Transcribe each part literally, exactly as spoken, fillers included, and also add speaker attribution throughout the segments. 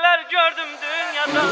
Speaker 1: neler gördüm dünyada.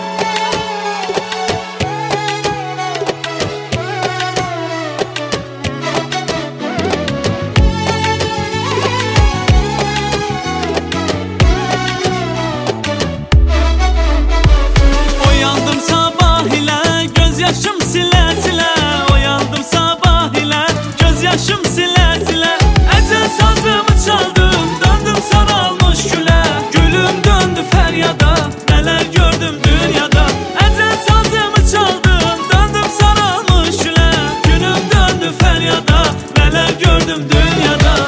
Speaker 2: Oyandım sabah ile gözyaşım sile sile. Oyandım sabah ile gözyaşım sile sile. Ecel sazımı çaldım, döndüm saralmış güle. Gülüm döndü feryada, neler gördüm dünyada. Ecel sazımı çaldım, döndüm saralmış güle. Gülüm döndü feryada, neler gördüm dünyada.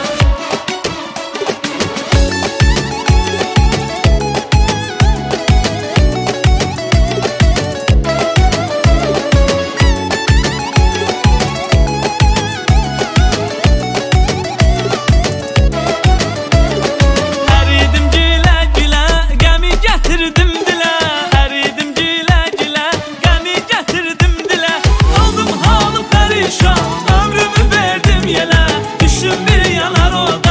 Speaker 2: Ömrümü verdim yele, düşüm bir yanar o.